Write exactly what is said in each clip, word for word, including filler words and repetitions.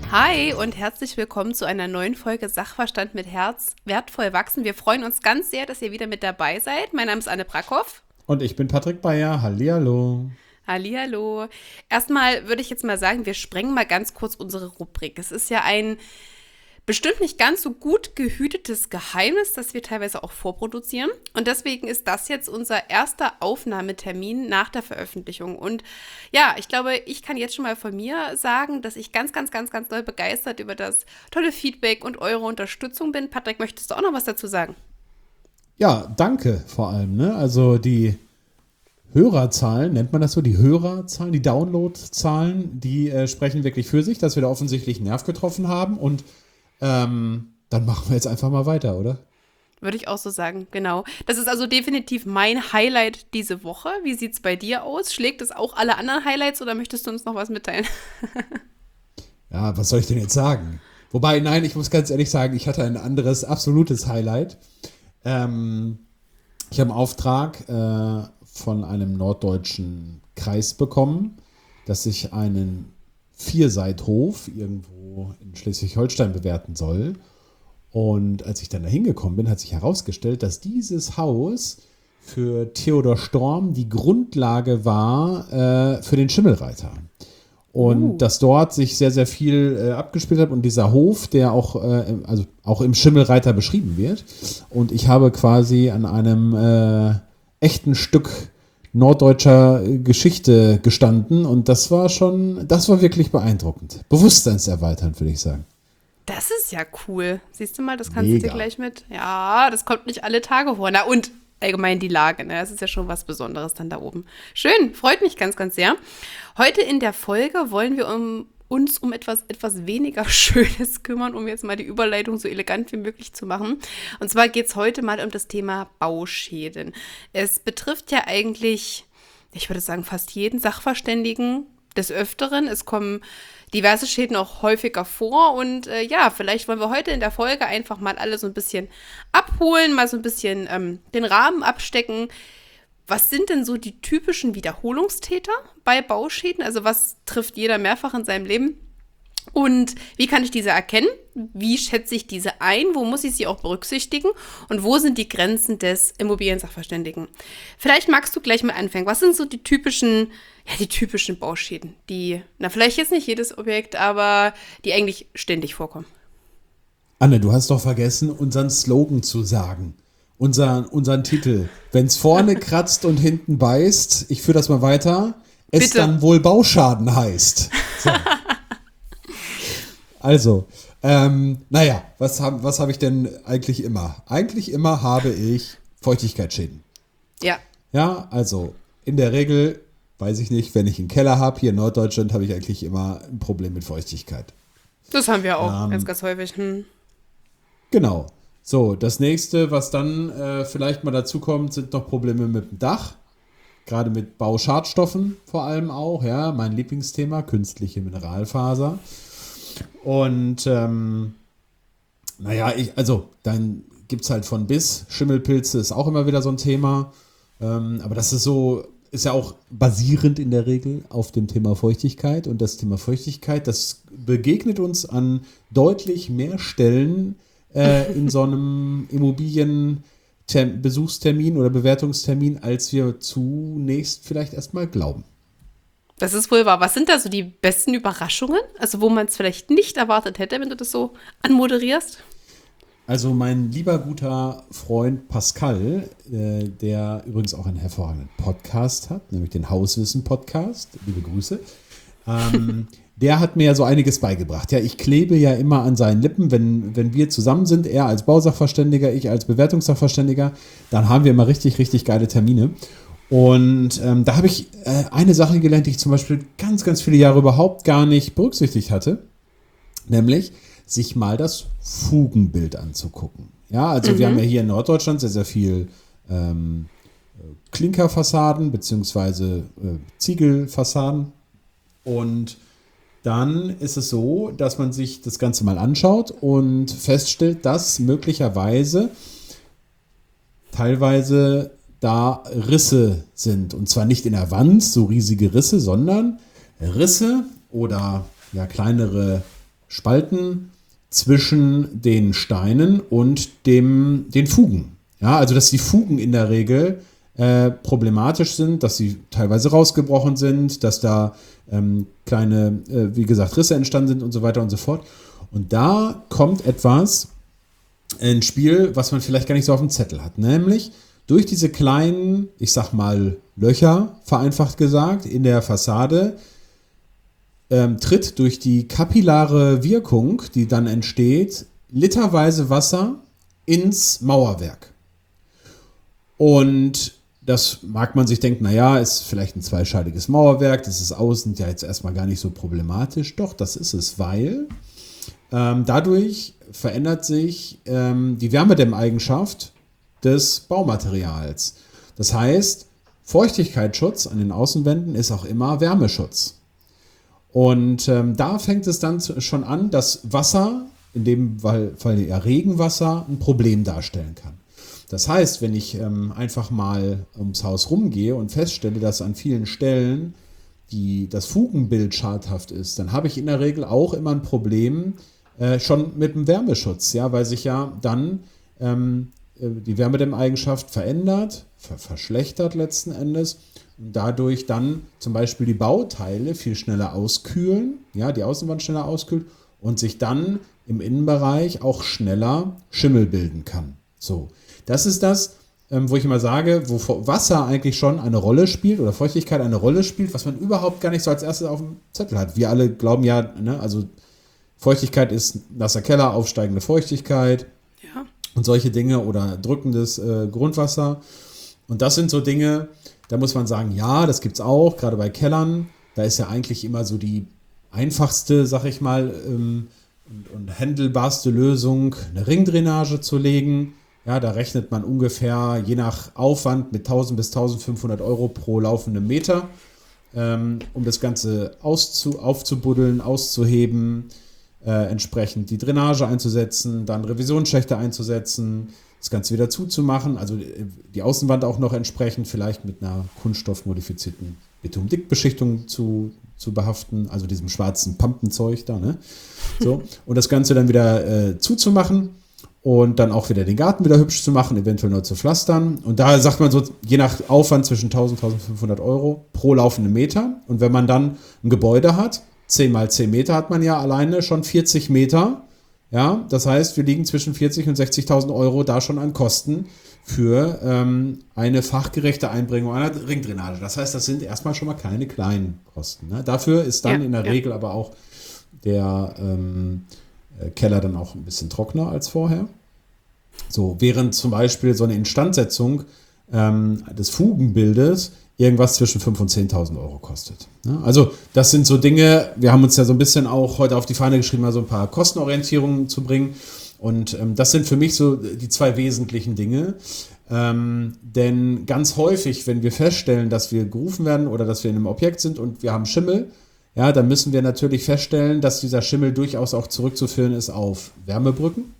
Hi und herzlich willkommen zu einer neuen Folge Sachverstand mit Herz, wertvoll wachsen. Wir freuen uns ganz sehr, dass ihr wieder mit dabei seid. Mein Name ist Anne Brackhoff. Und ich bin Patrick Bayer. Hallihallo. Hallihallo. Erstmal würde ich jetzt mal sagen, wir sprengen mal ganz kurz unsere Rubrik. Es ist ja ein bestimmt nicht ganz so gut gehütetes Geheimnis, das wir teilweise auch vorproduzieren. Und deswegen ist das jetzt unser erster Aufnahmetermin nach der Veröffentlichung. Und ja, ich glaube, ich kann jetzt schon mal von mir sagen, dass ich ganz, ganz, ganz, ganz doll begeistert über das tolle Feedback und eure Unterstützung bin. Patrick, möchtest du auch noch was dazu sagen? Ja, danke vor allem. Ne? Also die Hörerzahlen, nennt man das so, die Hörerzahlen, die Downloadzahlen, die äh, sprechen wirklich für sich, dass wir da offensichtlich einen Nerv getroffen haben. Und Ähm, dann machen wir jetzt einfach mal weiter, oder? Würde ich auch so sagen, genau. Das ist also definitiv mein Highlight diese Woche. Wie sieht es bei dir aus? Schlägt es auch alle anderen Highlights oder möchtest du uns noch was mitteilen? Ja, was soll ich denn jetzt sagen? Wobei, nein, ich muss ganz ehrlich sagen, ich hatte ein anderes, absolutes Highlight. Ähm, ich habe einen Auftrag äh, von einem norddeutschen Kreis bekommen, dass ich einen Vierseithof irgendwo in Schleswig-Holstein bewerten soll. Und als ich dann da hingekommen bin, hat sich herausgestellt, dass dieses Haus für Theodor Storm die Grundlage war äh, für den Schimmelreiter. Und uh. dass dort sich sehr, sehr viel äh, abgespielt hat und dieser Hof, der auch, äh, also auch im Schimmelreiter beschrieben wird. Und ich habe quasi an einem äh, echten Stück norddeutscher Geschichte gestanden und das war schon, das war wirklich beeindruckend. Bewusstseinserweiternd, würde ich sagen. Das ist ja cool. Siehst du mal, das kannst Mega. du dir gleich mit. Ja, das kommt nicht alle Tage vor. Na und allgemein die Lage, ne? Das ist ja schon was Besonderes dann da oben. Schön, freut mich ganz, ganz sehr. Heute in der Folge wollen wir um uns um etwas, etwas weniger Schönes kümmern, um jetzt mal die Überleitung so elegant wie möglich zu machen. Und zwar geht es heute mal um das Thema Bauschäden. Es betrifft ja eigentlich, ich würde sagen, fast jeden Sachverständigen des Öfteren. Es kommen diverse Schäden auch häufiger vor und äh, ja, vielleicht wollen wir heute in der Folge einfach mal alle so ein bisschen abholen, mal so ein bisschen ähm, den Rahmen abstecken. Was sind denn so die typischen Wiederholungstäter bei Bauschäden? Also was trifft jeder mehrfach in seinem Leben? Und wie kann ich diese erkennen? Wie schätze ich diese ein? Wo muss ich sie auch berücksichtigen? Und wo sind die Grenzen des Immobilien-Sachverständigen? Vielleicht magst du gleich mal anfangen. Was sind so die typischen, ja, die typischen Bauschäden, die, na vielleicht jetzt nicht jedes Objekt, aber die eigentlich ständig vorkommen? Anne, du hast doch vergessen, unseren Slogan zu sagen. Unseren, unseren Titel. Wenn es vorne kratzt und hinten beißt, ich führe das mal weiter, es Bitte. Dann wohl Bauschaden heißt. So. Also, ähm, naja, was habe was hab ich denn eigentlich immer? Eigentlich immer habe ich Feuchtigkeitsschäden. Ja. Ja, also in der Regel, weiß ich nicht, wenn ich einen Keller habe, hier in Norddeutschland habe ich eigentlich immer ein Problem mit Feuchtigkeit. Das haben wir auch Ähm, ganz, ganz häufig. Hm. Genau. So, das nächste, was dann äh, vielleicht mal dazu kommt, sind noch Probleme mit dem Dach. Gerade mit Bauschadstoffen vor allem auch. Ja, mein Lieblingsthema, künstliche Mineralfaser. Und ähm, naja, ich, also dann gibt es halt von bis. Schimmelpilze ist auch immer wieder so ein Thema. Ähm, aber das ist so, ist ja auch basierend in der Regel auf dem Thema Feuchtigkeit. Und das Thema Feuchtigkeit, das begegnet uns an deutlich mehr Stellen äh, in so einem Immobilienbesuchstermin oder Bewertungstermin, als wir zunächst vielleicht erstmal glauben. Das ist wohl wahr. Was sind da so die besten Überraschungen? Also wo man es vielleicht nicht erwartet hätte, wenn du das so anmoderierst? Also mein lieber guter Freund Pascal, äh, der übrigens auch einen hervorragenden Podcast hat, nämlich den Hauswissen-Podcast, liebe Grüße, ähm, der hat mir ja so einiges beigebracht. Ja, ich klebe ja immer an seinen Lippen, wenn, wenn wir zusammen sind, er als Bausachverständiger, ich als Bewertungssachverständiger, dann haben wir immer richtig, richtig geile Termine. Und ähm, da habe ich äh, eine Sache gelernt, die ich zum Beispiel ganz, ganz viele Jahre überhaupt gar nicht berücksichtigt hatte, nämlich sich mal das Fugenbild anzugucken. Ja, also mhm. wir haben ja hier in Norddeutschland sehr, sehr viel ähm, Klinkerfassaden beziehungsweise äh, Ziegelfassaden. Und dann ist es so, dass man sich das Ganze mal anschaut und feststellt, dass möglicherweise teilweise da Risse sind. Und zwar nicht in der Wand, so riesige Risse, sondern Risse oder ja kleinere Spalten zwischen den Steinen und dem, den Fugen. Ja, also dass die Fugen in der Regel äh, problematisch sind, dass sie teilweise rausgebrochen sind, dass da ähm, kleine, äh, wie gesagt, Risse entstanden sind und so weiter und so fort. Und da kommt etwas ins Spiel, was man vielleicht gar nicht so auf dem Zettel hat, nämlich durch diese kleinen, ich sag mal, Löcher, vereinfacht gesagt, in der Fassade, ähm, tritt durch die kapillare Wirkung, die dann entsteht, literweise Wasser ins Mauerwerk. Und das mag man sich denken, naja, ist vielleicht ein zweischaliges Mauerwerk, das ist außen ja jetzt erstmal gar nicht so problematisch. Doch, das ist es, weil ähm, dadurch verändert sich ähm, die Wärmedämmeigenschaft des Baumaterials. Das heißt, Feuchtigkeitsschutz an den Außenwänden ist auch immer Wärmeschutz. Und ähm, da fängt es dann zu, schon an, dass Wasser, in dem Fall ja Regenwasser, ein Problem darstellen kann. Das heißt, wenn ich ähm, einfach mal ums Haus rumgehe und feststelle, dass an vielen Stellen die, das Fugenbild schadhaft ist, dann habe ich in der Regel auch immer ein Problem äh, schon mit dem Wärmeschutz, ja, weil sich ja dann ähm, die Wärmedämmeigenschaft verändert, ver- verschlechtert letzten Endes und dadurch dann zum Beispiel die Bauteile viel schneller auskühlen, ja, die Außenwand schneller auskühlt und sich dann im Innenbereich auch schneller Schimmel bilden kann. So. Das ist das, ähm, wo ich immer sage, wo Wasser eigentlich schon eine Rolle spielt oder Feuchtigkeit eine Rolle spielt, was man überhaupt gar nicht so als erstes auf dem Zettel hat. Wir alle glauben ja, ne, also Feuchtigkeit ist nasser Keller, aufsteigende Feuchtigkeit Ja. und solche Dinge oder drückendes äh, Grundwasser. Und das sind so Dinge, da muss man sagen, ja, das gibt's auch, gerade bei Kellern. Da ist ja eigentlich immer so die einfachste, sag ich mal, ähm, und, und händelbarste Lösung, eine Ringdrainage zu legen. Ja, da rechnet man ungefähr je nach Aufwand mit tausend bis tausendfünfhundert Euro pro laufendem Meter, ähm, um das Ganze auszu, aufzubuddeln, auszuheben, äh, entsprechend die Drainage einzusetzen, dann Revisionsschächte einzusetzen, das Ganze wieder zuzumachen, also die Außenwand auch noch entsprechend vielleicht mit einer kunststoffmodifizierten Betondickbeschichtung zu, zu behaften, also diesem schwarzen Pampenzeug da, ne? So, und das Ganze dann wieder äh, zuzumachen. Und dann auch wieder den Garten wieder hübsch zu machen, eventuell nur zu pflastern. Und da sagt man so, je nach Aufwand zwischen tausend und tausendfünfhundert Euro pro laufenden Meter. Und wenn man dann ein Gebäude hat, zehn mal zehn Meter hat man ja alleine schon vierzig Meter. Ja, das heißt, wir liegen zwischen vierzig und sechzigtausend Euro da schon an Kosten für ähm, eine fachgerechte Einbringung einer Ringdrainage. Das heißt, das sind erstmal schon mal keine kleinen Kosten. Ne? Dafür ist dann Ja, in der ja. Regel aber auch der ähm, Keller dann auch ein bisschen trockener als vorher. So, während zum Beispiel so eine Instandsetzung ähm, des Fugenbildes irgendwas zwischen fünftausend und zehntausend Euro kostet. Ja, also das sind so Dinge, wir haben uns ja so ein bisschen auch heute auf die Fahne geschrieben, mal so ein paar Kostenorientierungen zu bringen. Und ähm, das sind für mich so die zwei wesentlichen Dinge. Ähm, denn ganz häufig, wenn wir feststellen, dass wir gerufen werden oder dass wir in einem Objekt sind und wir haben Schimmel, ja, dann müssen wir natürlich feststellen, dass dieser Schimmel durchaus auch zurückzuführen ist auf Wärmebrücken.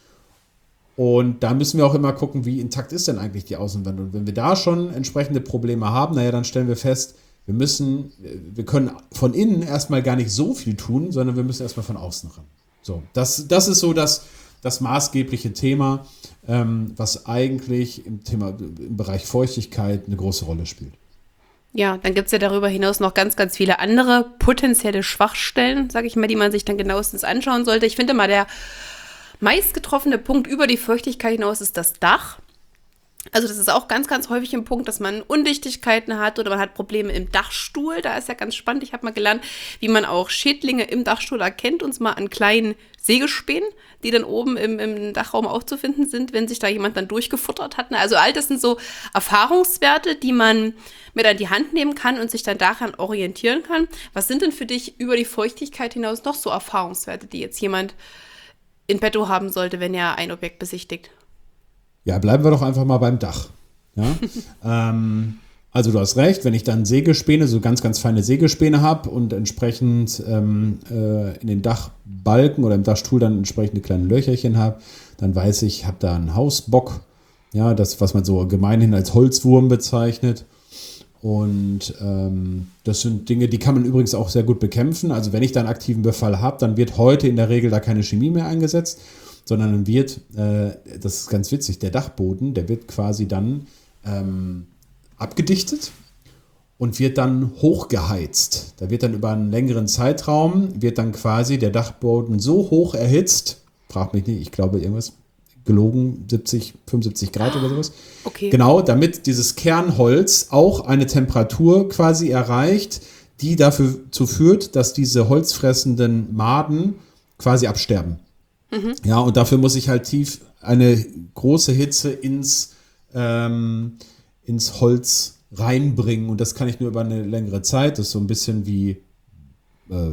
Und da müssen wir auch immer gucken, wie intakt ist denn eigentlich die Außenwand. Und wenn wir da schon entsprechende Probleme haben, naja, dann stellen wir fest, wir müssen, wir können von innen erstmal gar nicht so viel tun, sondern wir müssen erstmal von außen ran. So, das, das ist so das, das maßgebliche Thema, ähm, was eigentlich im Thema, im Bereich Feuchtigkeit eine große Rolle spielt. Ja, dann gibt es ja darüber hinaus noch ganz, ganz viele andere potenzielle Schwachstellen, sage ich mal, die man sich dann genauestens anschauen sollte. Ich finde mal, der meist getroffene Punkt über die Feuchtigkeit hinaus ist das Dach. Also das ist auch ganz, ganz häufig ein Punkt, dass man Undichtigkeiten hat oder man hat Probleme im Dachstuhl. Da ist ja ganz spannend. Ich habe mal gelernt, wie man auch Schädlinge im Dachstuhl erkennt, und zwar an kleinen Sägespänen, die dann oben im, im Dachraum auch zu finden sind, wenn sich da jemand dann durchgefuttert hat. Also all das sind so Erfahrungswerte, die man mit an die Hand nehmen kann und sich dann daran orientieren kann. Was sind denn für dich über die Feuchtigkeit hinaus noch so Erfahrungswerte, die jetzt jemand in petto haben sollte, wenn er ein Objekt besichtigt? Ja, bleiben wir doch einfach mal beim Dach. Ja? ähm, also du hast recht, wenn ich dann Sägespäne, so ganz, ganz feine Sägespäne habe und entsprechend ähm, äh, in den Dachbalken oder im Dachstuhl dann entsprechende kleine Löcherchen habe, dann weiß ich, ich habe da einen Hausbock, ja, das, was man so gemeinhin als Holzwurm bezeichnet. Und ähm, das sind Dinge, die kann man übrigens auch sehr gut bekämpfen. Also wenn ich da einen aktiven Befall habe, dann wird heute in der Regel da keine Chemie mehr eingesetzt, sondern dann wird, äh, das ist ganz witzig, der Dachboden, der wird quasi dann ähm, abgedichtet und wird dann hochgeheizt. Da wird dann über einen längeren Zeitraum, wird dann quasi der Dachboden so hoch erhitzt, frag mich nicht, ich glaube irgendwas, gelogen, siebzig, fünfundsiebzig Grad oder sowas. Okay. Genau, damit dieses Kernholz auch eine Temperatur quasi erreicht, die dafür zu führt, dass diese holzfressenden Maden quasi absterben. Mhm. Ja, und dafür muss ich halt tief eine große Hitze ins, ähm, ins Holz reinbringen. Und das kann ich nur über eine längere Zeit. Das ist so ein bisschen wie äh,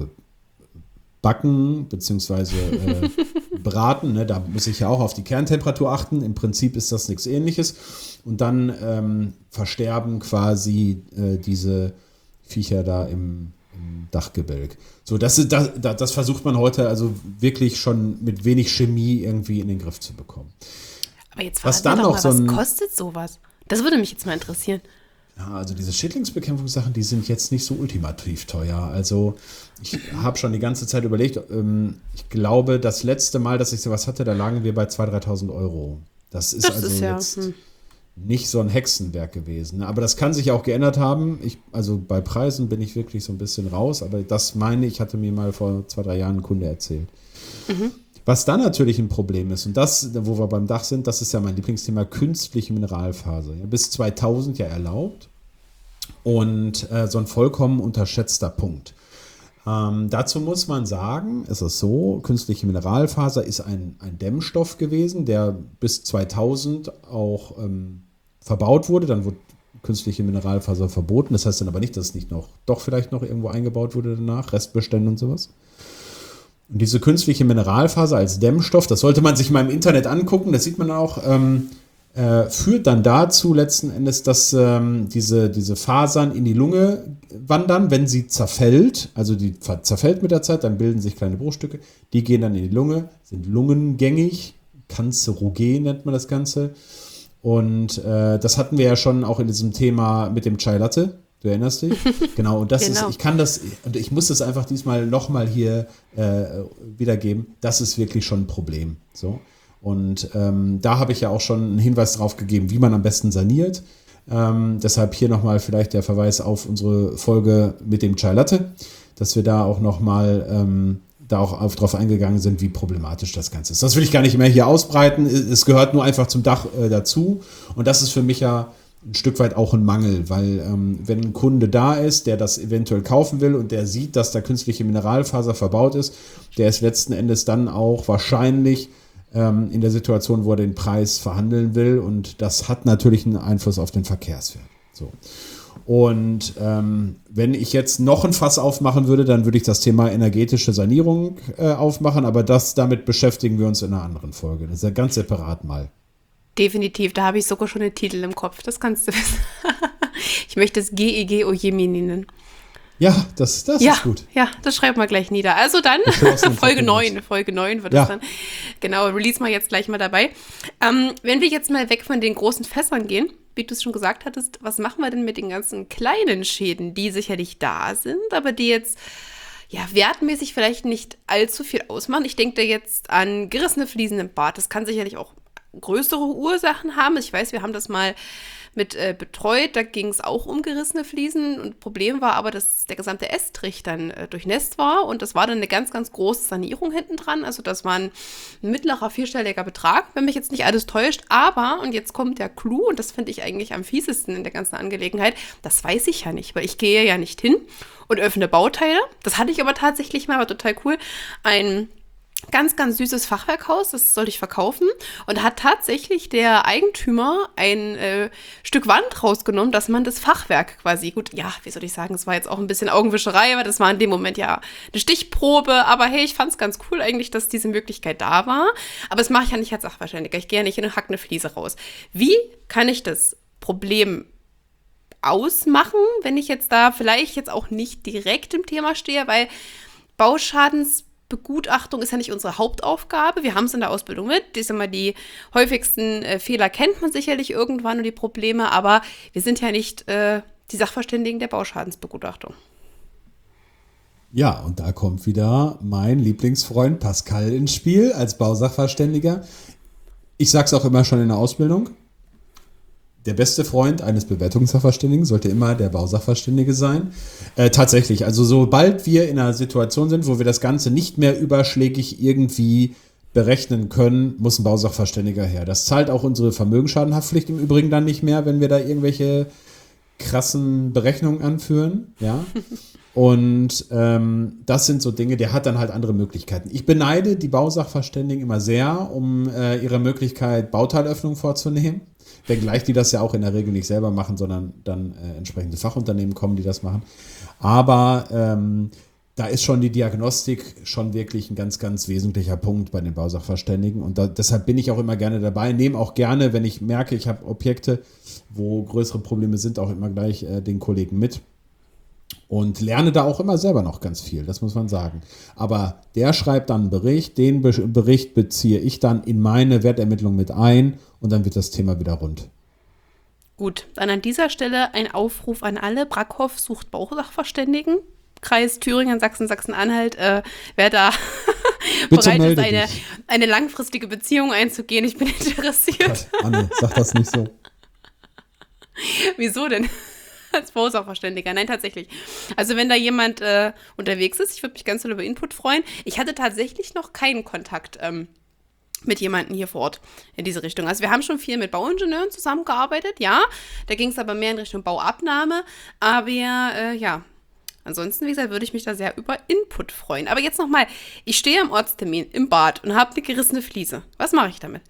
Backen beziehungsweise äh, braten, ne? Da muss ich ja auch auf die Kerntemperatur achten. Im Prinzip ist das nichts Ähnliches. Und dann ähm, versterben quasi äh, diese Viecher da im, im Dachgebälk. So, das, ist, das, das versucht man heute also wirklich schon mit wenig Chemie irgendwie in den Griff zu bekommen. Aber jetzt was dann dann noch noch mal, so ein, was kostet sowas? Das würde mich jetzt mal interessieren. Ja, also diese Schädlingsbekämpfungssachen, die sind jetzt nicht so ultimativ teuer. Also ich habe schon die ganze Zeit überlegt, ähm, ich glaube, das letzte Mal, dass ich sowas hatte, da lagen wir bei zweitausend, dreitausend Euro. Das ist das also ist ja, jetzt hm. nicht so ein Hexenwerk gewesen. Aber das kann sich auch geändert haben. Ich, also bei Preisen bin ich wirklich so ein bisschen raus, aber das meine ich, hatte mir mal vor zwei, drei Jahren ein Kunde erzählt. Mhm. Was dann natürlich ein Problem ist, und das, wo wir beim Dach sind, das ist ja mein Lieblingsthema, künstliche Mineralfaser. Ja, bis zweitausend ja erlaubt und äh, so ein vollkommen unterschätzter Punkt. Ähm, dazu muss man sagen, es ist so, künstliche Mineralfaser ist ein, ein Dämmstoff gewesen, der bis zweitausend auch ähm, verbaut wurde. Dann wurde künstliche Mineralfaser verboten. Das heißt dann aber nicht, dass es nicht noch, doch vielleicht noch irgendwo eingebaut wurde danach, Restbestände und sowas. Und diese künstliche Mineralfaser als Dämmstoff, das sollte man sich mal im Internet angucken, das sieht man auch, ähm, äh, führt dann dazu letzten Endes, dass ähm, diese, diese Fasern in die Lunge wandern, wenn sie zerfällt, also die zerfällt mit der Zeit, dann bilden sich kleine Bruchstücke, die gehen dann in die Lunge, sind lungengängig, kanzerogen nennt man das Ganze. Und äh, das hatten wir ja schon auch in diesem Thema mit dem Chai Latte. Du erinnerst dich? Genau, und das Genau. ist, ich kann das, und ich muss das einfach diesmal nochmal hier äh, wiedergeben, das ist wirklich schon ein Problem. So. Und ähm, da habe ich ja auch schon einen Hinweis drauf gegeben, wie man am besten saniert. Ähm, deshalb hier nochmal vielleicht der Verweis auf unsere Folge mit dem Chai Latte, dass wir da auch nochmal ähm, da auch auf, drauf eingegangen sind, wie problematisch das Ganze ist. Das will ich gar nicht mehr hier ausbreiten. Es gehört nur einfach zum Dach äh, dazu. Und das ist für mich ja ein Stück weit auch ein Mangel, weil ähm, wenn ein Kunde da ist, der das eventuell kaufen will und der sieht, dass da künstliche Mineralfaser verbaut ist, der ist letzten Endes dann auch wahrscheinlich ähm, in der Situation, wo er den Preis verhandeln will, und das hat natürlich einen Einfluss auf den Verkehrswert. So. Und ähm, wenn ich jetzt noch ein Fass aufmachen würde, dann würde ich das Thema energetische Sanierung äh, aufmachen, aber das, damit beschäftigen wir uns in einer anderen Folge. Das ist ja ganz separat mal. Definitiv, da habe ich sogar schon den Titel im Kopf, das kannst du wissen. Ich möchte es G E G Ojemi nennen. Ja, das, das ja, ist gut. Ja, das schreiben wir gleich nieder. Also dann, Folge neun, Folge neun wird es ja. dann. Genau, release mal jetzt gleich mal dabei. Ähm, wenn wir jetzt mal weg von den großen Fässern gehen, wie du es schon gesagt hattest, was machen wir denn mit den ganzen kleinen Schäden, die sicherlich da sind, aber die jetzt ja, wertmäßig vielleicht nicht allzu viel ausmachen? Ich denke da jetzt an gerissene Fliesen im Bad. Das kann sicherlich auch größere Ursachen haben. Ich weiß, wir haben das mal mit äh, betreut, da ging es auch um gerissene Fliesen, und Problem war aber, dass der gesamte Estrich dann äh, durchnässt war, und das war dann eine ganz, ganz große Sanierung hinten dran. Also das war ein mittlerer vierstelliger Betrag, wenn mich jetzt nicht alles täuscht, aber, und jetzt kommt der Clou, und das finde ich eigentlich am fiesesten in der ganzen Angelegenheit, das weiß ich ja nicht, weil ich gehe ja nicht hin und öffne Bauteile. Das hatte ich aber tatsächlich mal, war total cool, ein ganz, ganz süßes Fachwerkhaus, das sollte ich verkaufen. Und da hat tatsächlich der Eigentümer ein äh, Stück Wand rausgenommen, dass man das Fachwerk quasi, gut, ja, wie soll ich sagen, es war jetzt auch ein bisschen Augenwischerei, weil das war in dem Moment ja eine Stichprobe. Aber hey, ich fand es ganz cool eigentlich, dass diese Möglichkeit da war. Aber das mache ich ja nicht als Sachverständiger. Ich gehe ja nicht hin und hack eine Fliese raus. Wie kann ich das Problem ausmachen, wenn ich jetzt da vielleicht jetzt auch nicht direkt im Thema stehe, weil Bauschadens Begutachtung ist ja nicht unsere Hauptaufgabe. Wir haben es in der Ausbildung mit. Die sind mal die häufigsten äh, Fehler kennt man sicherlich irgendwann und die Probleme, aber wir sind ja nicht äh, die Sachverständigen der Bauschadensbegutachtung. Ja, und da kommt wieder mein Lieblingsfreund Pascal ins Spiel als Bausachverständiger. Ich sag's auch immer schon in der Ausbildung. Der beste Freund eines Bewertungssachverständigen sollte immer der Bausachverständige sein. Äh, tatsächlich, also sobald wir in einer Situation sind, wo wir das Ganze nicht mehr überschlägig irgendwie berechnen können, muss ein Bausachverständiger her. Das zahlt auch unsere Vermögensschadenhaftpflicht im Übrigen dann nicht mehr, wenn wir da irgendwelche krassen Berechnungen anführen, ja. Und ähm, das sind so Dinge, der hat dann halt andere Möglichkeiten. Ich beneide die Bausachverständigen immer sehr, um äh, ihre Möglichkeit, Bauteilöffnung vorzunehmen. Wenngleich die das ja auch in der Regel nicht selber machen, sondern dann äh, entsprechende Fachunternehmen kommen, die das machen. Aber ähm, da ist schon die Diagnostik schon wirklich ein ganz, ganz wesentlicher Punkt bei den Bausachverständigen. Und da, deshalb bin ich auch immer gerne dabei. Nehme auch gerne, wenn ich merke, ich habe Objekte, wo größere Probleme sind, auch immer gleich äh, den Kollegen mit. Und lerne da auch immer selber noch ganz viel, das muss man sagen. Aber der schreibt dann einen Bericht, den Be- Bericht beziehe ich dann in meine Wertermittlung mit ein und dann wird das Thema wieder rund. Gut, dann an dieser Stelle ein Aufruf an alle. Brackhoff sucht Bausachverständigen. Kreis Thüringen, Sachsen, Sachsen-Anhalt. Äh, wer da bereit ist, eine, eine langfristige Beziehung einzugehen, ich bin interessiert. Gott, Anne, sag das nicht so. Wieso denn? Als Bausachverständiger. Nein, tatsächlich. Also wenn da jemand äh, unterwegs ist, ich würde mich ganz doll über Input freuen. Ich hatte tatsächlich noch keinen Kontakt ähm, mit jemandem hier vor Ort in diese Richtung. Also wir haben schon viel mit Bauingenieuren zusammengearbeitet, ja. Da ging es aber mehr in Richtung Bauabnahme. Aber äh, ja, ansonsten, wie gesagt, würde ich mich da sehr über Input freuen. Aber jetzt nochmal, ich stehe am Ortstermin im Bad und habe eine gerissene Fliese. Was mache ich damit?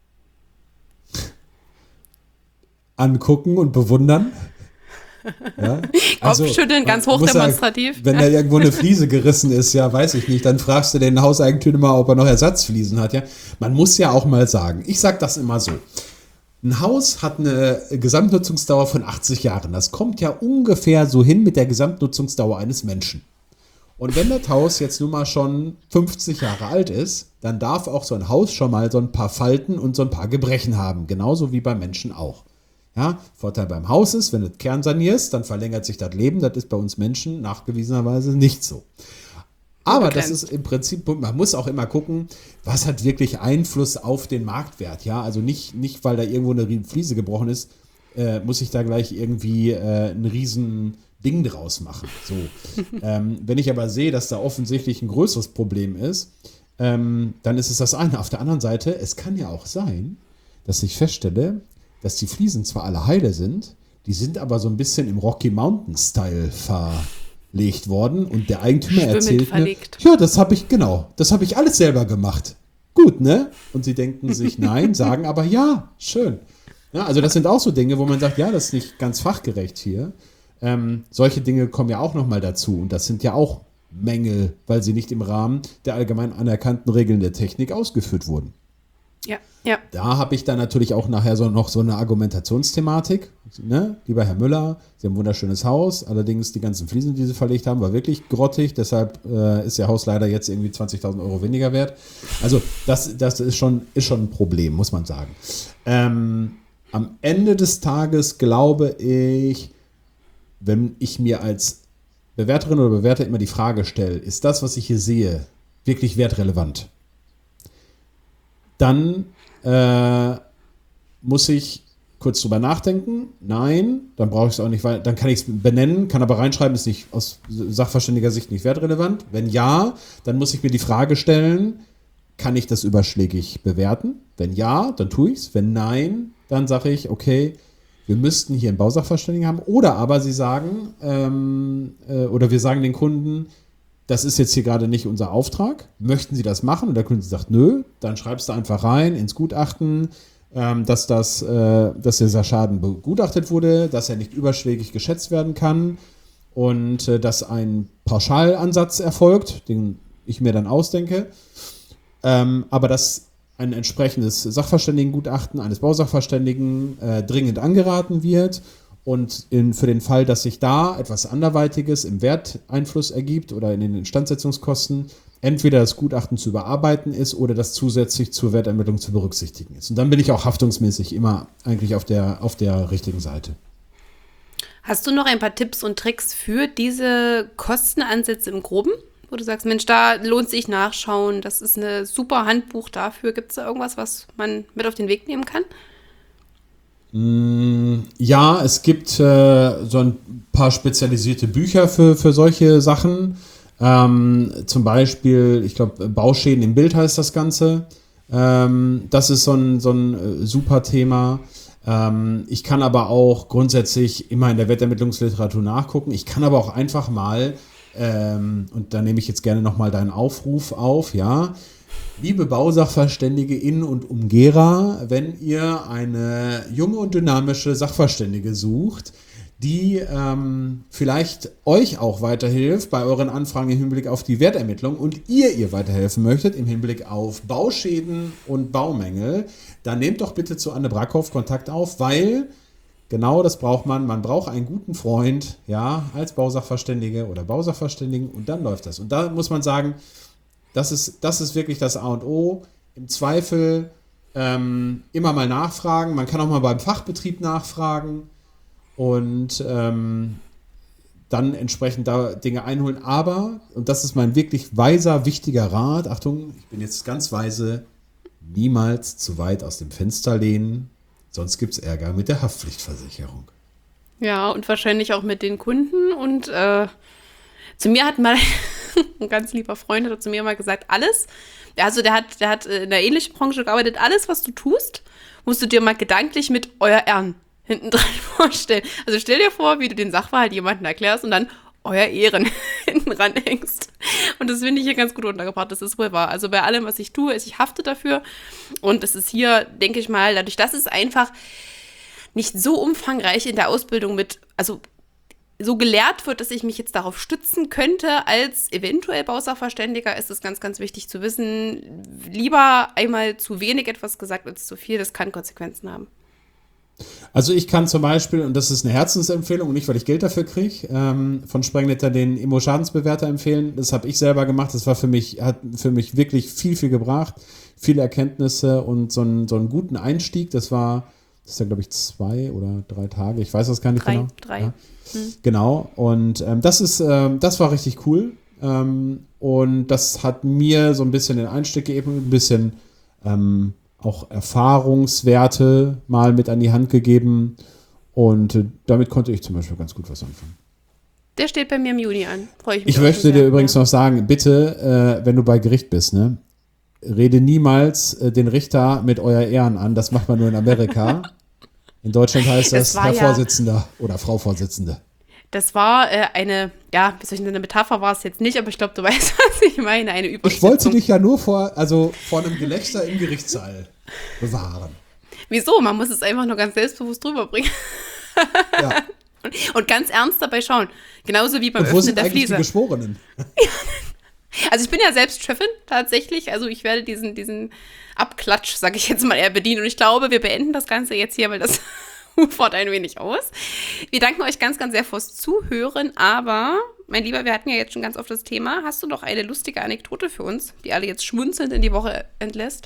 Angucken und bewundern. Ja? Also, Kopfschütteln, ganz hochdemonstrativ. Sagen, wenn da irgendwo eine Fliese gerissen ist, ja, weiß ich nicht, dann fragst du den Hauseigentümer, ob er noch Ersatzfliesen hat. Ja? Man muss ja auch mal sagen, ich sage das immer so, ein Haus hat eine Gesamtnutzungsdauer von achtzig Jahren. Das kommt ja ungefähr so hin mit der Gesamtnutzungsdauer eines Menschen. Und wenn das Haus jetzt nun mal schon fünfzig Jahre alt ist, dann darf auch so ein Haus schon mal so ein paar Falten und so ein paar Gebrechen haben, genauso wie beim Menschen auch. Ja, Vorteil beim Haus ist, wenn du Kern sanierst, dann verlängert sich das Leben. Das ist bei uns Menschen nachgewiesenerweise nicht so. Aber das ist im Prinzip, man muss auch immer gucken, was hat wirklich Einfluss auf den Marktwert. Ja, also nicht, nicht weil da irgendwo eine Fliese gebrochen ist, äh, muss ich da gleich irgendwie äh, ein riesen Ding draus machen. So. ähm, wenn ich aber sehe, dass da offensichtlich ein größeres Problem ist, ähm, dann ist es das eine. Auf der anderen Seite, es kann ja auch sein, dass ich feststelle, dass die Fliesen zwar alle heile sind, die sind aber so ein bisschen im Rocky Mountain Style verlegt worden und der Eigentümer erzählt verlegt. mir, ja, das habe ich, genau, das habe ich alles selber gemacht. Gut, ne? Und sie denken sich nein, sagen aber ja, schön. Ja, also das sind auch so Dinge, wo man sagt, ja, das ist nicht ganz fachgerecht hier. Ähm, solche Dinge kommen ja auch nochmal dazu und das sind ja auch Mängel, weil sie nicht im Rahmen der allgemein anerkannten Regeln der Technik ausgeführt wurden. Ja, ja. Da habe ich dann natürlich auch nachher so noch so eine Argumentationsthematik. Ne? Lieber Herr Müller, Sie haben ein wunderschönes Haus, allerdings die ganzen Fliesen, die Sie verlegt haben, war wirklich grottig, deshalb äh, ist Ihr Haus leider jetzt irgendwie zwanzigtausend Euro weniger wert. Also das, das ist, schon, ist schon ein Problem, muss man sagen. Ähm, am Ende des Tages glaube ich, wenn ich mir als Bewerterin oder Bewerter immer die Frage stelle, ist das, was ich hier sehe, wirklich wertrelevant? Dann äh, muss ich kurz drüber nachdenken. Nein, dann brauche ich es auch nicht, weil dann kann ich es benennen, kann aber reinschreiben, ist nicht aus sachverständiger Sicht nicht wertrelevant. Wenn ja, dann muss ich mir die Frage stellen, kann ich das überschlägig bewerten? Wenn ja, dann tue ich es. Wenn nein, dann sage ich, okay, wir müssten hier einen Bausachverständigen haben. Oder aber sie sagen, ähm, äh, oder wir sagen den Kunden, das ist jetzt hier gerade nicht unser Auftrag. Möchten Sie das machen? Und der Kunde sagt, nö. Dann schreibst du einfach rein ins Gutachten, ähm, dass, das, äh, dass dieser Schaden begutachtet wurde, dass er nicht überschlägig geschätzt werden kann und äh, dass ein Pauschalansatz erfolgt, den ich mir dann ausdenke. Ähm, aber dass ein entsprechendes Sachverständigengutachten eines Bausachverständigen äh, dringend angeraten wird. Und in, für den Fall, dass sich da etwas anderweitiges im Werteinfluss ergibt oder in den Instandsetzungskosten, entweder das Gutachten zu überarbeiten ist oder das zusätzlich zur Wertermittlung zu berücksichtigen ist. Und dann bin ich auch haftungsmäßig immer eigentlich auf der, auf der richtigen Seite. Hast du noch ein paar Tipps und Tricks für diese Kostenansätze im Groben? Wo du sagst, Mensch, da lohnt sich nachschauen, das ist ein super Handbuch dafür. Gibt es da irgendwas, was man mit auf den Weg nehmen kann? Ja, es gibt äh, so ein paar spezialisierte Bücher für, für solche Sachen. Ähm, zum Beispiel, ich glaube, Bauschäden im Bild heißt das Ganze. Ähm, das ist so ein, so ein äh, super Thema. Ähm, ich kann aber auch grundsätzlich immer in der Wertermittlungsliteratur nachgucken. Ich kann aber auch einfach mal, ähm, und da nehme ich jetzt gerne nochmal deinen Aufruf auf, ja, liebe Bausachverständige in und um Gera, wenn ihr eine junge und dynamische Sachverständige sucht, die ähm, vielleicht euch auch weiterhilft bei euren Anfragen im Hinblick auf die Wertermittlung und ihr ihr weiterhelfen möchtet im Hinblick auf Bauschäden und Baumängel, dann nehmt doch bitte zu Anne Brackhoff Kontakt auf, weil genau das braucht man. Man braucht einen guten Freund, ja, als Bausachverständige oder Bausachverständigen und dann läuft das. Und da muss man sagen, das ist, das ist wirklich das A und O. Im Zweifel ähm, immer mal nachfragen. Man kann auch mal beim Fachbetrieb nachfragen und ähm, dann entsprechend da Dinge einholen. Aber, und das ist mein wirklich weiser, wichtiger Rat, Achtung, ich bin jetzt ganz weise, niemals zu weit aus dem Fenster lehnen, sonst gibt es Ärger mit der Haftpflichtversicherung. Ja, und wahrscheinlich auch mit den Kunden. Und äh, zu mir hat mal ein ganz lieber Freund hat zu mir mal gesagt, alles, also der hat, der hat in einer ähnlichen Branche gearbeitet, alles, was du tust, musst du dir mal gedanklich mit euer Ehren hinten dran vorstellen. Also stell dir vor, wie du den Sachverhalt jemandem erklärst und dann euer Ehren hinten ranhängst. Und das finde ich hier ganz gut untergebracht, das ist wohl wahr. Also bei allem, was ich tue, ist, ich hafte dafür. Und das ist hier, denke ich mal, dadurch, dass es einfach nicht so umfangreich in der Ausbildung mit, also so gelehrt wird, dass ich mich jetzt darauf stützen könnte, als eventuell Bausachverständiger, ist es ganz, ganz wichtig zu wissen, lieber einmal zu wenig etwas gesagt als zu viel, das kann Konsequenzen haben. Also ich kann zum Beispiel, und das ist eine Herzensempfehlung, nicht weil ich Geld dafür kriege, ähm, von Sprengnetter den Immo-Schadensbewerter empfehlen. Das habe ich selber gemacht. Das war für mich, hat für mich wirklich viel, viel gebracht. Viele Erkenntnisse und so einen, so einen guten Einstieg. Das war, das ist ja, glaube ich, zwei oder drei Tage. Ich weiß das gar nicht drei, genau. Drei, ja. hm. Genau. Und ähm, das ist, ähm, das war richtig cool. Ähm, und das hat mir so ein bisschen den Einstieg gegeben, ein bisschen ähm, auch Erfahrungswerte mal mit an die Hand gegeben und äh, damit konnte ich zum Beispiel ganz gut was anfangen. Der steht bei mir im Juni an, freue ich mich. Ich möchte dir übrigens noch sagen, bitte, äh, wenn du bei Gericht bist, ne, rede niemals äh, den Richter mit euer Ehren an, das macht man nur in Amerika. In Deutschland heißt das, das Herr ja, Vorsitzender oder Frau Vorsitzende. Das war äh, eine, ja, wie soll ich denn, eine Metapher war es jetzt nicht, aber ich glaube, du weißt, was ich meine, eine Übersetzung. Ich wollte dich ja nur vor, also vor einem Gelächter im Gerichtssaal bewahren. Wieso? Man muss es einfach nur ganz selbstbewusst drüber bringen. Ja. und, und ganz ernst dabei schauen. Genauso wie beim und wo Öffnen sind der eigentlich Fliese. Die Geschworenen? Also ich bin ja selbst Chefin tatsächlich, also ich werde diesen, diesen Abklatsch, sage ich jetzt mal, eher bedienen. Und ich glaube, wir beenden das Ganze jetzt hier, weil das ufert ein wenig aus. Wir danken euch ganz, ganz sehr fürs Zuhören, aber, mein Lieber, wir hatten ja jetzt schon ganz oft das Thema. Hast du noch eine lustige Anekdote für uns, die alle jetzt schmunzelnd in die Woche entlässt?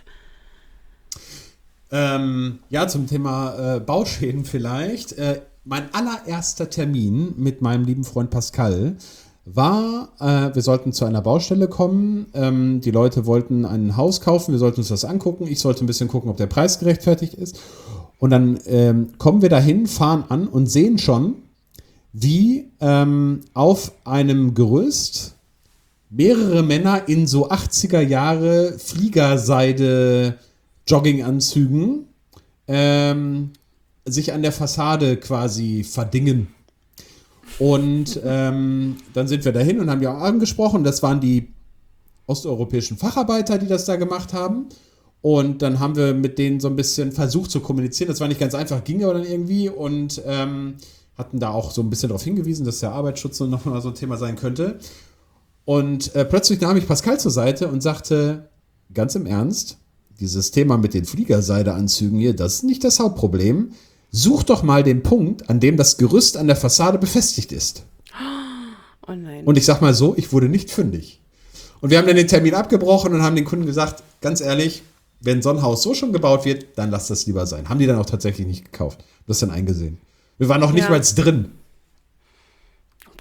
Ähm, ja, zum Thema äh, Bauschäden vielleicht. Äh, mein allererster Termin mit meinem lieben Freund Pascal war, äh, wir sollten zu einer Baustelle kommen. Ähm, die Leute wollten ein Haus kaufen, wir sollten uns das angucken. Ich sollte ein bisschen gucken, ob der Preis gerechtfertigt ist. Und dann ähm, kommen wir dahin, fahren an und sehen schon, wie ähm, auf einem Gerüst mehrere Männer in so achtziger Jahre Fliegerseide Jogginganzügen ähm, sich an der Fassade quasi verdingen. Und ähm, dann sind wir dahin und haben die auch angesprochen. Das waren die osteuropäischen Facharbeiter, die das da gemacht haben. Und dann haben wir mit denen so ein bisschen versucht zu kommunizieren. Das war nicht ganz einfach, ging aber dann irgendwie. Und ähm, hatten da auch so ein bisschen darauf hingewiesen, dass der Arbeitsschutz noch mal so ein Thema sein könnte. Und äh, plötzlich nahm ich Pascal zur Seite und sagte, ganz im Ernst, dieses Thema mit den Fliegerseideanzügen hier, das ist nicht das Hauptproblem. Such doch mal den Punkt, an dem das Gerüst an der Fassade befestigt ist. Oh nein. Und ich sag mal so, ich wurde nicht fündig. Und wir haben dann den Termin abgebrochen und haben den Kunden gesagt, ganz ehrlich, wenn so ein Haus so schon gebaut wird, dann lass das lieber sein. Haben die dann auch tatsächlich nicht gekauft. Das dann eingesehen. Wir waren noch nicht ja. mal drin.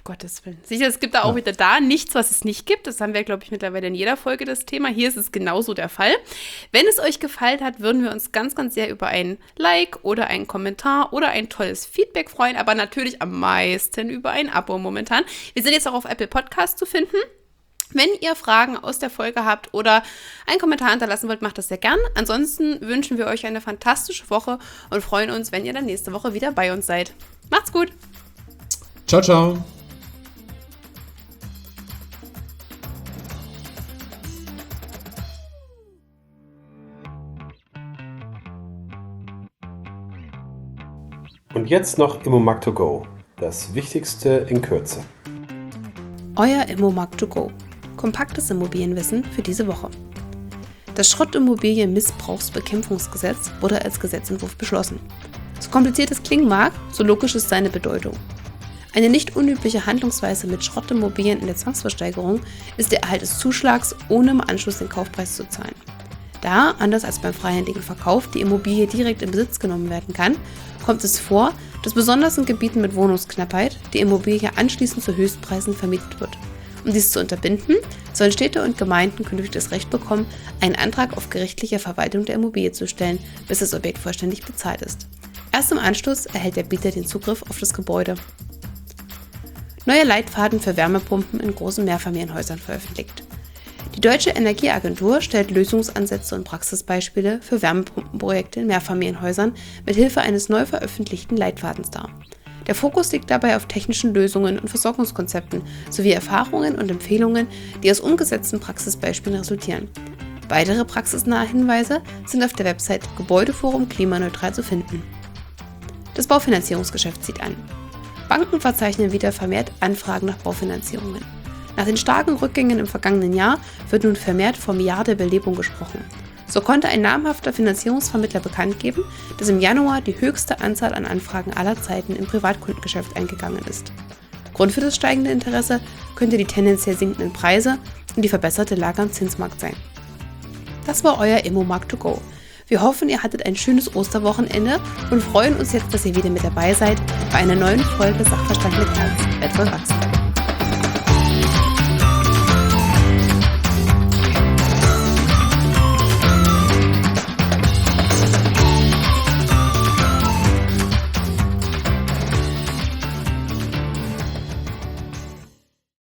Gottes Willen. Sicher, es gibt da auch Ja. wieder da nichts, was es nicht gibt. Das haben wir, glaube ich, mittlerweile in jeder Folge das Thema. Hier ist es genauso der Fall. Wenn es euch gefallen hat, würden wir uns ganz, ganz sehr über ein Like oder einen Kommentar oder ein tolles Feedback freuen, aber natürlich am meisten über ein Abo momentan. Wir sind jetzt auch auf Apple Podcast zu finden. Wenn ihr Fragen aus der Folge habt oder einen Kommentar hinterlassen wollt, macht das sehr gern. Ansonsten wünschen wir euch eine fantastische Woche und freuen uns, wenn ihr dann nächste Woche wieder bei uns seid. Macht's gut! Ciao, ciao. Und jetzt noch Immomarkt to go. Das Wichtigste in Kürze. Euer Immomarkt to go. Kompaktes Immobilienwissen für diese Woche. Das Schrottimmobilien-Missbrauchsbekämpfungsgesetz wurde als Gesetzentwurf beschlossen. So kompliziert es klingen mag, so logisch ist seine Bedeutung. Eine nicht unübliche Handlungsweise mit Schrottimmobilien in der Zwangsversteigerung ist der Erhalt des Zuschlags, ohne im Anschluss den Kaufpreis zu zahlen. Da, anders als beim freihändigen Verkauf, die Immobilie direkt in Besitz genommen werden kann, kommt es vor, dass besonders in Gebieten mit Wohnungsknappheit die Immobilie anschließend zu Höchstpreisen vermietet wird. Um dies zu unterbinden, sollen Städte und Gemeinden künftig das Recht bekommen, einen Antrag auf gerichtliche Verwaltung der Immobilie zu stellen, bis das Objekt vollständig bezahlt ist. Erst im Anschluss erhält der Bieter den Zugriff auf das Gebäude. Neue Leitfaden für Wärmepumpen in großen Mehrfamilienhäusern veröffentlicht. Die Deutsche Energieagentur stellt Lösungsansätze und Praxisbeispiele für Wärmepumpenprojekte in Mehrfamilienhäusern mit Hilfe eines neu veröffentlichten Leitfadens dar. Der Fokus liegt dabei auf technischen Lösungen und Versorgungskonzepten sowie Erfahrungen und Empfehlungen, die aus umgesetzten Praxisbeispielen resultieren. Weitere praxisnahe Hinweise sind auf der Website Gebäudeforum klimaneutral zu finden. Das Baufinanzierungsgeschäft zieht an. Banken verzeichnen wieder vermehrt Anfragen nach Baufinanzierungen. Nach den starken Rückgängen im vergangenen Jahr wird nun vermehrt von Milliardenbelebung gesprochen. So konnte ein namhafter Finanzierungsvermittler bekannt geben, dass im Januar die höchste Anzahl an Anfragen aller Zeiten im Privatkundengeschäft eingegangen ist. Grund für das steigende Interesse könnte die tendenziell sinkenden Preise und die verbesserte Lage am Zinsmarkt sein. Das war euer Immomarkt to go. Wir hoffen, ihr hattet ein schönes Osterwochenende und freuen uns jetzt, dass ihr wieder mit dabei seid bei einer neuen Folge Sachverstand mit Herz. Wertvoll wachsen.